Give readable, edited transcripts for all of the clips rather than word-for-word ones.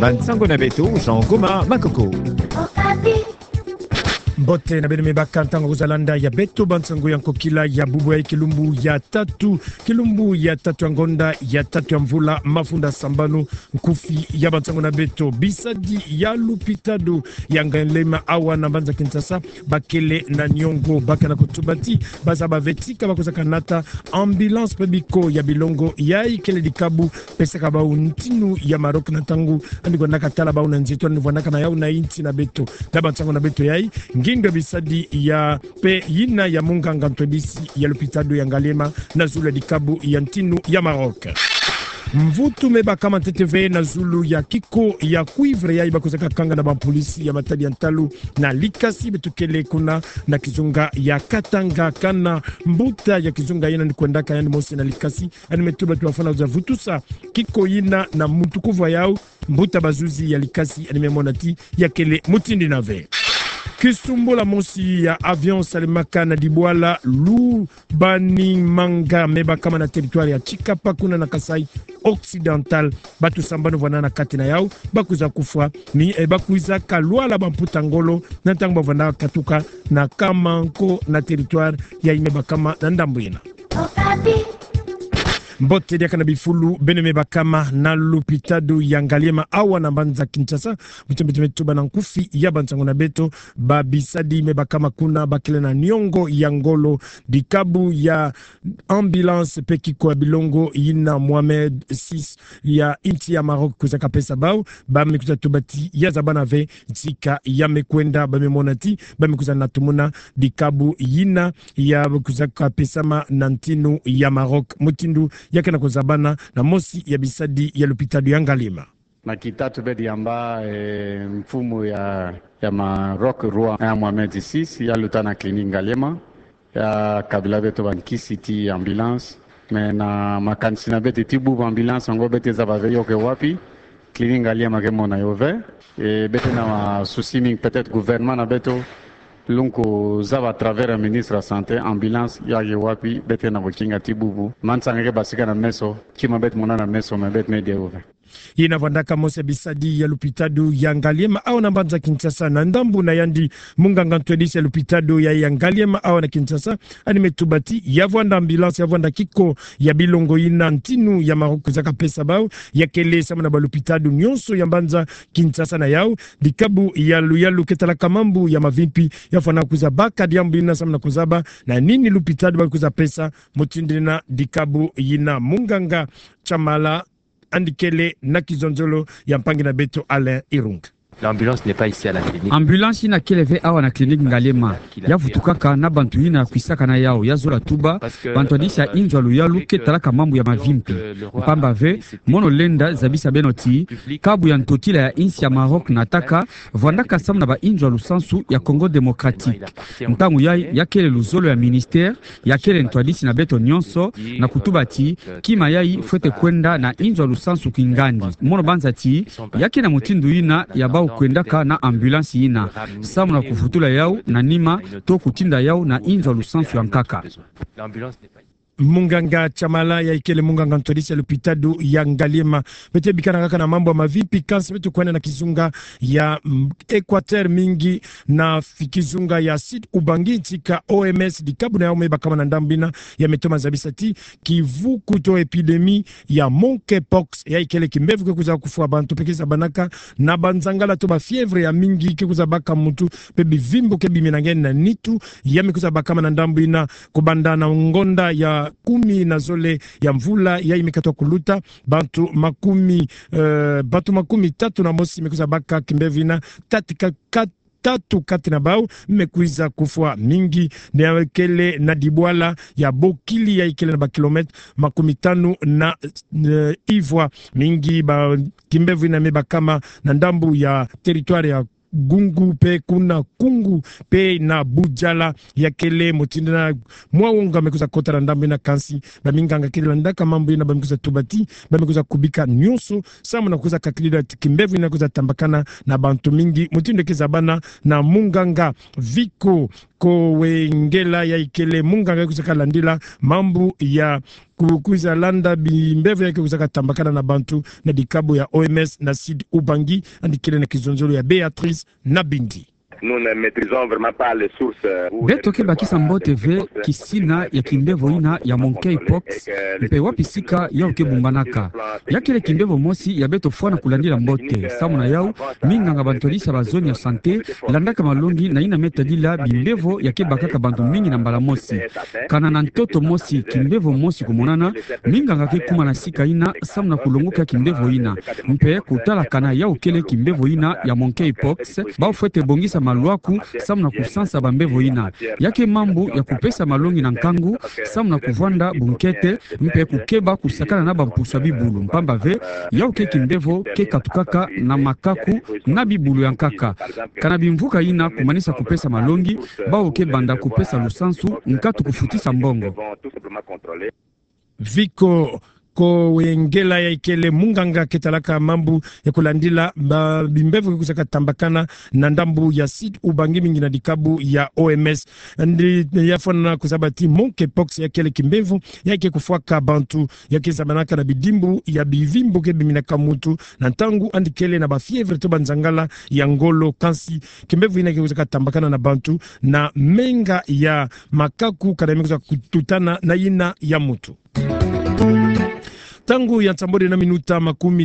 Bansango na beto Jean Goma Makoko. Mbote na bene mebaka ntango kuzalanda ya beto bansango ya nkokila ya bubu ya kilumbu ya tatu ya ngonda ya tatu ya mvula mafunda sambano nkufi ya bansango na beto bisadi ya lupitado ya ngalema awa na banza Kinshasa bakele na nyongo baka na kutubati baza bavetika bakozaka nata ambulance pebiko ya bilongo ya ikele dikabu pesaka ba untinu ya Maroc na tangu andiko nakatala ba unanzito ndivwanaka na yau na inti na beto da bansango na beto yai ngindo bisadi ya pe yina ya munganga ntwebisi ya lupitado ya ngalema na zulu dikabu ya ntinu ya Maroc. Mvutu meba kama TTV na zulu ya kiko ya cuivre ya ibakozaka kanga na polisi ya Matadi ya Ntalu na Likasi betukele kuna na kizunga ya Katanga kana mbuta ya kizunga yina ni kwendaka yani mosi na Likasi animetuba tuwafana za vutusa kiko yina na mutukuva yao mbuta bazuzi ya Likasi animemonati ya kele mutindi nave. Kisumbola mosi ya avion salimaka na dibwala Lubani Manga meba kama na territoire ya Chikapa kuna na Kasai Occidental batu sambano vanana katina yao bakuza kufwa ni bakuiza kalwala bamputa ngolo na tango bavana katuka na Kamanko na territoire ya imeba kama na Ndambwina. Mbote dia kana bifulu beneme bakama na lupitado ya ngalema awa na banza Kinshasa mtumetuba na nkufi ya bansango na beto babisadi mebakama kuna bakile na nyongo ya ngolo dikabu ya ambulance pekiko ya bilongo yina Mohamed 6 ya inti ya Maroc kuzaka pesa bao bamekuza tubati ya zabana ve zika ya mekwenda bamemonati bamekuza natumuna dikabu yina ya kuzaka pesama na ntinu ya Maroc mutindu yake na kuzabana na mosi ya bisadi ya lupitado ya ngalema. Na kitatu bedi amba mfumu ya Maroc roi ya Mohamed 6 ya lutana clinique ngalema ya kabila beto bankisi ti ambulance me na makanisi na beti tibu ambulance ngo beti za baveyo ke wapi clinique ngalema ke mona yove beti na susimi peut-être gouvernement na beto lunko zava à travers un ministre de la santé ambulance ya wapi bete na bokinga tibubu mansanga ke basika na meso kima bet mona na meso me bet media over yina vandaka mose bisadi ya lupitado ya ngalema au na banza Kinshasa na ndambu na yandi munganga ntwedisi ya lupitado ya ngalema au na Kinshasa animetubati ya vanda ambulance ya vanda kiko ya bilongo yina ntinu ya Maroc zaka pesa bao ya kele sama na balupitado nyonso ya banza Kinshasa na yao dikabu ya luyalu ketala kamambu ya mavimpi ya fana kuzabaka diambina sama na kuzaba na nini lupitado balikuza pesa mutindina dikabu yina munganga chamala andikele na kizonzolo ya mpangi na beto Alain Irung. L'ambulance n'est pas ici à la clinique. Ambulance ina keleve awa na clinique ngalema. Ya vutukaka na bantu ina kuisaka na yao ya zola tuba. Bantu adisha injwa luyalu ketalaka mambu ya mavimpi. Mpamba ve, mono lenda zabisa benoti. Kabu ya ntotila ya insi ya Maroc nataka. Vandaka sam na ba injwa lusansu ya Congo Démocratique. Mtangu ya kele luzolo ya ministère. Ya kele ntwadisi na beto nyonso. Na kutubati, kima yai fwete kwenda na injwa lusansu kingandi. Mono banza ti, ya kena mutindu ina ya bao kwendaka na ambulance yina samu na kufutula yao na nima to kutinda yao na inza lusansu ya nkaka. Munganga chamala ya ikele munganga ntodisi ya lupitado ya ngalema bete bikana kaka na mambo mavipi kansi betu kwenda na kizunga ya Equateur mingi na kizunga ya Sud Ubangi tika OMS dikabu na yao meba kama na ndambina ya metoma zabisati kivuku to epidemi ya monkeypox ya ikele kimbevu kekuza kufua bantu pekeza banaka na banzangala to ba fievre ya mingi kekuza baka mutu pebi vimbo kebi minangeni na nitu ya mekuza baka na ndambina kubanda na ngonda ya kumi na zole ya mvula ya imekatwa kuluta bantu makumi tatu na mosi mekuza baka kimbevina tatu kati na bao mmekuiza kufua mingi na kele na dibwala ya bokili ya ikele na ba kilometre makumi tano na ivwa mingi ba kimbevu na meba kama na ndambu ya territoire ya Gungu pe kuna kungu pe na bujala ya kele mutindina mwawunga mekuza kota na ndambu na kansi baminganga kele landaka mambu ina bamikuza tubati bamikuza kubika nyusu samu na kuza kakilida kimbevu ina kuza tambakana na bantu mingi mutinde kizabana na munganga viko ko wengela ya ikele munganga kuza kalandila mambu ya kukuza landa bimbevu yake kuzaka tambakana na bantu na dikabo ya OMS na Sid Ubangi andikile na kizonzolo ya Beatrice na Bindi. Nous ne maîtrisons vraiment pas les sources. Beto ke bakisa mbote ve kisina ya kimbevo ina ya monkeypox mpe wapisika yao ke bumbanaka yakile kimbevo mosi ya beto fwana kulandila mbote samu na yao minganga bantolisa ba zone ya sante landaka malongi na ina metadila bimbevo yake bakaka bantu mingi na mbala mosi kana na ntoto mosi kimbevo mosi kumonana minganga ke kuma na sika ina samu na kulongoka kimbevo ina mpe kutala kana yao kele kimbevo ina ya monkeypox bao fwete bongisa malwaku samu na kusansa bambevo ina yake mambu ya kupesa malongi na nkangu samu na kuvanda bunkete mpe kukeba kusakana na bampuswa bibulu mpamba ve yao ke kimbevo ke katukaka na makaku na bibulu ya nkaka kana bimvuka ina kumanisa kupesa malongi bao ke banda kupesa lusansu nkatu kufutisa mbongo Viko ko wengela ya ikele munganga ketalaka mambu ya kulandila bimbevu kusaka tambakana na ndambu ya Sid Ubangi mingi na dikabu ya OMS ndi yafana kusabati monkeypox ya kele kimbevu yake kufuaka bantu yake sabanaka na bidimbu ya bivimbu ke biminaka mutu na tangu andikele na bafievre to banzangala ya ngolo kansi kimbevu ina kusaka tambakana na bantu na menga ya makaku kadami kusaka kututana na ina ya mutu. Tangu ya Ntambodi na minuta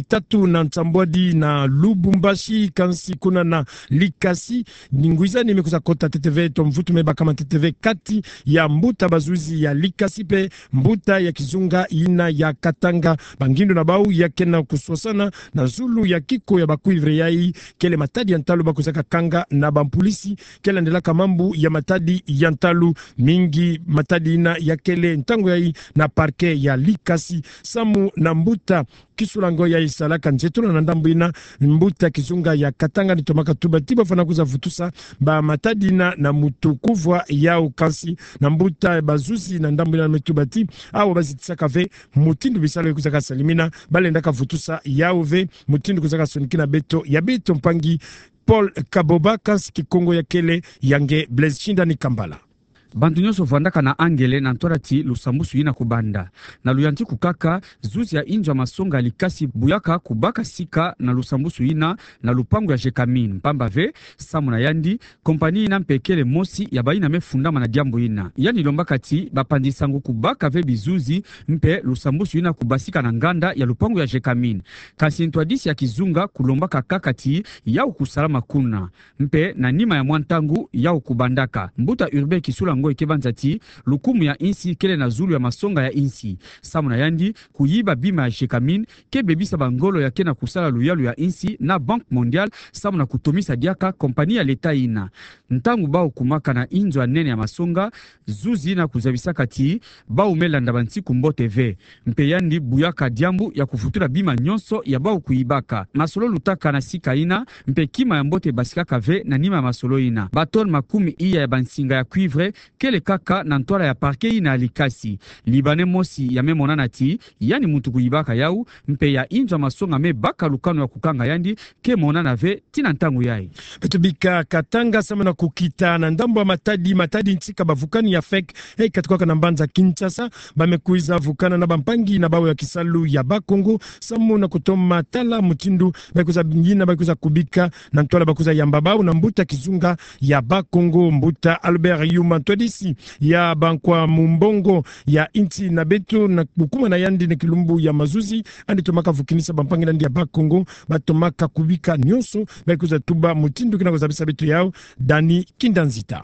30 na Ntambodi na Lubumbashi kansi kuna na Likasi ninguiza nimekuza kota TTV tomvutu meba kama TTV kati ya mbuta bazuzi ya Likasi pe mbuta ya Kizunga ina ya Katanga bangindo na bau ya kena kusosana na Zulu ya Kiko ya bakuivre yai kele matadi ya Ntalu bakusaka kanga na bampolisi kele ndela kamambu ya matadi ya Ntalu mingi matadi ina ya kele ntango yai na parke ya Likasi samu na mbuta kisulango ya isalaka njetuna na ndambuina mbuta Kizunga ya Katanga nitomaka tuba tiba fana kuza vutusa ba matadina na mutukuvwa ya ukansi na mbuta bazuzi na ndambuina na metubati awo bazitisaka ve mutindu bisalo kusaka salimina bale ndaka vutusa ya uve mutindu kusaka sonikina beto ya beto mpangi Paul Kaboba kansi Kikongo ya kele yange Blaise Chinda ni Kambala. Bantu nyonso vandaka na angele na ntorati lusambusu ina kubanda na luyanti kukaka zuzi ya injwa masonga Likasi buyaka kubaka sika na lusambusu ina na lupangu ya Jekamin mpamba ve samu na yandi kompani ina mpekele mosi ya baina mefundama na diambo ina yani lombakati bapandisangu kubaka ve bizuzi mpe lusambusu ina kubasika na nganda ya lupangu ya Jekamin kasi ntwadisi ya Kizunga kulombaka kakati yao kusalama kuna mpe na nima ya mwantangu yao kubandaka mbuta urbe kisula ngo ikebanzati lukumu ya insi kele na Zulu ya masonga ya insi samu na yandi kuyiba bima ya Jekamin ke bebisa bangolo ya kena kusala luyalu ya insi na Banque Mondiale samu na kutomisa diaka kompani ya leta ina ntangu bao kumaka na inzo ya nene ya masonga zuzi na kuzabisa kati bao melanda banti kumbote ve mpe yandi buyaka diambu ya kufutula bima nyonso ya bao kuibaka masolo lutaka na sika ina mpe kima ya mbote basikaka ve na nima ya masolo ina baton makumi iya ya bansinga ya cuivre kele kaka na ntwala ya parke ina Likasi libane mosi ya memonana ti yani mutu kuibaka yau mpe ya injwa masonga me baka lukano ya kukanga yandi ke monana ve tina ntangu yai betubika Katanga sama na kukita na ndambo matadi ntika bavukani ya fek katukaka na mbanza Kinshasa bamekuiza vukana na bampangi na bao ya kisalu ya Bakongo samu na kutoma tala mutindu bakuza bingina bakuza kubika na ntwala bakuza yambabau na mbuta Kizunga ya Bakongo mbuta Albert Yuma todisi ya bankwa mumbongo ya inti na betu na bukuma na yandi na kilumbu ya mazuzi andi tomaka vukinisa bampangi na ya Bakongo batomaka kubika nyonso bakuza tuba mutindu kina kuzabisa betu yao Dani Kindanzita.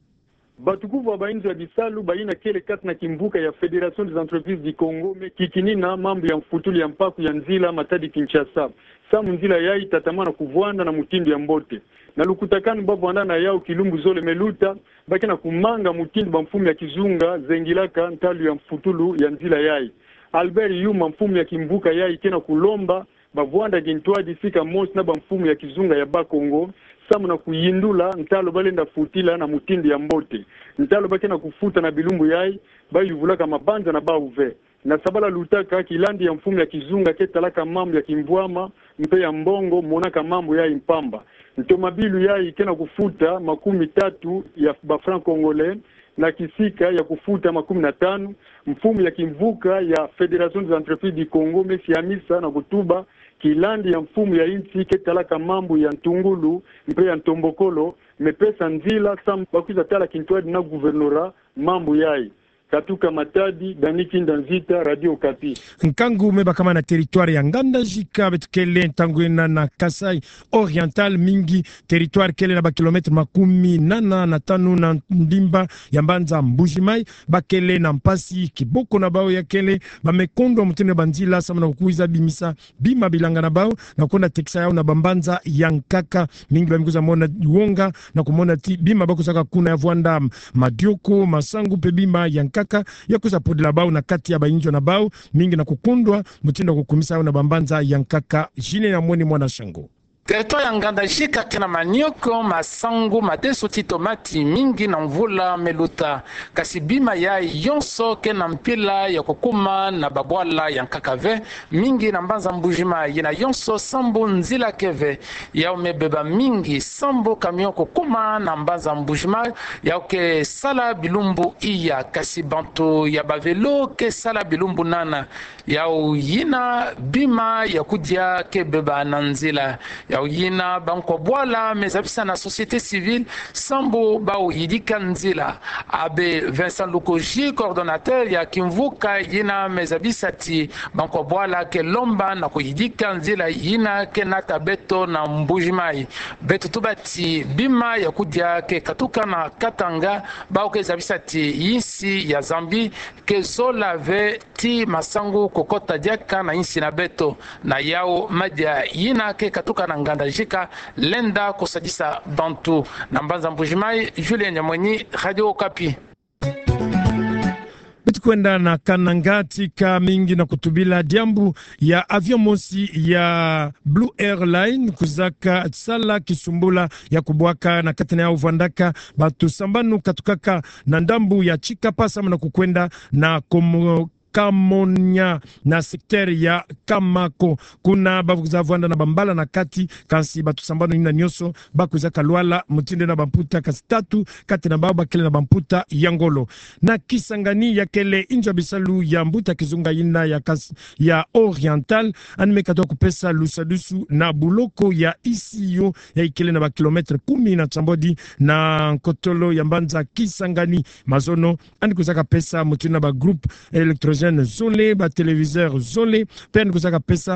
Batukuvu wa bainzo ya bisalu baina kele kati na kimbuka ya Federation des Entreprises du Congo kikini na mambo ya mfutuli ya mpaku ya nzila matadi Kinshasa samu nzila yai tatamana kuvwanda na mutindu ya mbote na lukutakani babu andana yao kilumbu zole meluta baki na kumanga mutindu ba mfumu ya Kizunga zengilaka ntalu ya mfutulu ya nzila yai Albert Yuma mfumu ya kimbuka yai kena kulomba bavwanda gintwadi sika mosi na ba mfumu ya Kizunga ya Bakongo samu na kuyindula ntalo balenda futila na mutindu ya mbote ntalo baki na kufuta na bilumbu yai bayi vulaka mabanza na bauve na sabala lutaka kilandi ya mfumu ya Kizunga ketalaka mambo ya kimvwama mpe ya mbongo monaka mambo yai mpamba ntomabilu yai kena kufuta 30 ya ba franc congolais na kisika ya kufuta 15, mfumo ya kimvuka ya Federation des Entreprises du Congo mesiamisa na kutuba kilandi ya mfumo ya inchi ketalaka mambo ya Ntungulu mpe ya Ntombokolo mepesa nzila sam bakuza tala kintwadi na guvernora mambo yai Katuka Matadi, Daniki Ndanzita, Radio Kapi. Nkangu meba kama na territoire ya Nganda Jika betukele ntangwena na Kasai Oriental mingi territoire kele na ba kilometre 15 na ndimba ya Mbanza Mbujimai bakele na Mpasi Kiboko na bao ya kele bamekondo mutene banzila sama na kukuiza bimisa bima bilanga na bao na konda teksa yao na Bambanza ya Nkaka mingi bamikuza mona Wonga na kumona ti bima bakusaka kuna ya Vwanda Madioko Masangu pe bima ya Nkaka ya kusa podela bao na kati ya bainjo na bao mingi na kukundwa mutindo kukumisa yao na Bambanza ya Nkaka jine ya mwoni mwana Shango. Territoire ya Nganda Jika kena manioko masangu mateso titomati mingi na mvula meluta kasi bima ya yonso kena mpila ya kukuma na babwala ya Nkakave mingi na Mbanza Mbujima yena yonso sambo nzila keve ya umebeba mingi sambo kamion kukuma na Mbanza Mbujima ya uke sala bilumbu iya kasi bantu ya bavelo ke sala bilumbu nana ya uyina bima ya kudia ke beba na nzila ya uyina banko bwala mezapisa na société civile sambo bao yidika nzila abe Vincent Lukoji coordonnateur ya kimvuka yina mezabisa ti banko bwala ke lomba na kuyidika nzila yina ke nata beto na Mbujimai beto tubati bima ya kudia ke katuka na Katanga bao ke zabisa ti yinsi ya Zambi ke solave ti masangu kokota diaka na yinsi na beto na yao madia yina ke katuka na Nganda Jika lenda kusadisa bantu na Mbanza Mbujimai. Julien Nyamwenyi, Radio Okapi. Kwenda na Kanangati ka mingi na kutubila diambu ya avion mosi ya Blue Airline kuzaka sala kisumbula ya kubwaka na katena ya uvandaka batu sambanu katukaka na ndambu ya Chikapa sama na kukwenda na Kamonya na sekteri ya Kamako kuna bavuza vwanda na Bambala na kati kasi batu sambano ina nyoso bakuza kalwala mutinde na bamputa kasi tatu kati na baba kele na bamputa yangolo na Kisangani ya kele inja bisalu ya mbuta kizunga ina ya kasi ya Oriental anime katoa kupesa lusadusu na buloko ya isiyo ya ikele na ba kilometre 10 na Chambodi na Nkotolo ya Mbanza Kisangani mazono anikuzaka pesa mutinde na ba groupe electrogène Zole, ba televiseur Zole, pen kusaka pesa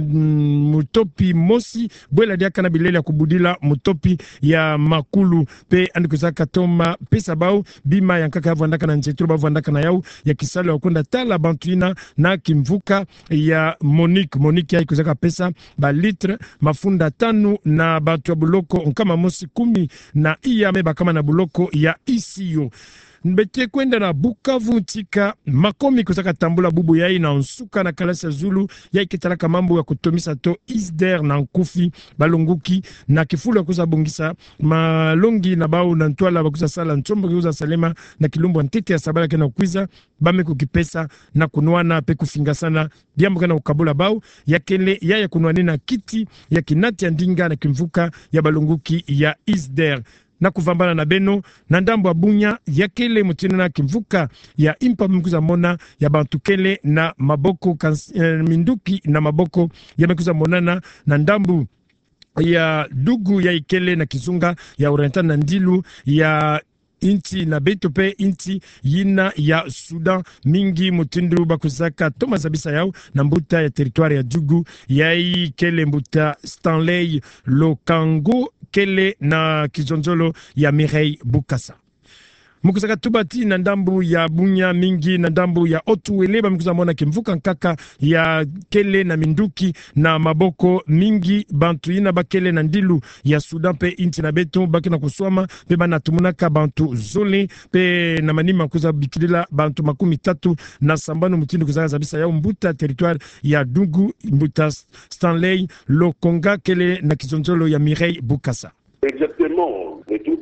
mutopi mosi, bwela diaka na bilele ya kubudila mutopi ya makulu, pe anikusaka toma pesa bao, bima ya nkaka ya vandaka na njeturu ba vandaka na yau, ya kisale wakunda tala bantuina na kimvuka ya Monique ya kusaka pesa, ba litre, mafunda 5 na batu ya buloko, nkama mosi 10 na iya meba kama na buloko ya isiyo. Mbete kwenda na Bukavu tika makomi kusaka tambula bubu yai na nsuka na kalasa Zulu yai kitalaka mambo ya kutomisa to isder na nkufi balunguki na kifulu kuza bungisa malongi na bao na ntwala bakuza sala nchombo kuza salema na kilumbu ntete ya sabala kena kwiza bame kukipesa na kunuana pe kufinga sana diambo kana ukabula bao yakele ya kunuani na kiti ya kinati ya ndinga na kimvuka ya balunguki ya isder na kuvambana na Beno na ndambo wa Bunya yakele mutine na kimvuka ya impa mkuza mona ya bantukele na maboko minduki na maboko ya mkuza monana na ndambu ya dugu ya ikele na kizunga ya Oriental na ndilu ya inti na beto pe inti yina ya Sudan mingi mutindu bakuzaka Thomas Abisa yao na mbuta ya territoire ya Dugu yai kele mbuta Stanley Lokango kele na kizonzolo ya Mireille Bukasa. Mukuzaka tubati na ndambu ya Bunya mingi na ndambu ya Otuwele mkuza mona kimvuka nkaka ya kele na minduki na maboko mingi bantu ina bakele na ndilu ya Sudan pe inti na beto baki na kuswama pe banatumunaka bantu Zole pe na manima kuza bikilila bantu 13 na sambano mutindu kuzaka zabisa ya mbuta territoire ya Dugu mbuta Stanley Lokonga kele na kizonzolo ya Mireille Bukasa. Exactement. Et toute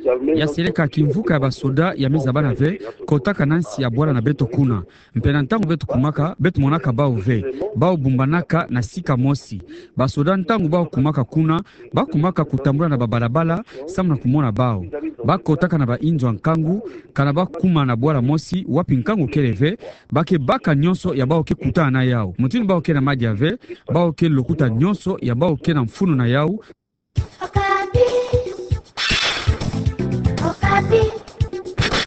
ya seleka kimvuka ya basoda ya meza bana ve kotaka nansi ya bwala na beto kuna mpena ntango beto kumaka beto monaka bao ve bao bumbanaka na sika mosi basoda ntango bao kumaka kuna ba kumaka kutambula na babalabala samna kumona bao bakotaka na bainzo nkangu kana bakuma na bwala mosi wapi nkangu keleve bake baka nyonso ya bao ke kutana na yao mutini bao ke na maji ave bao ke lokuta nyonso ya bao ke na mfunu na yao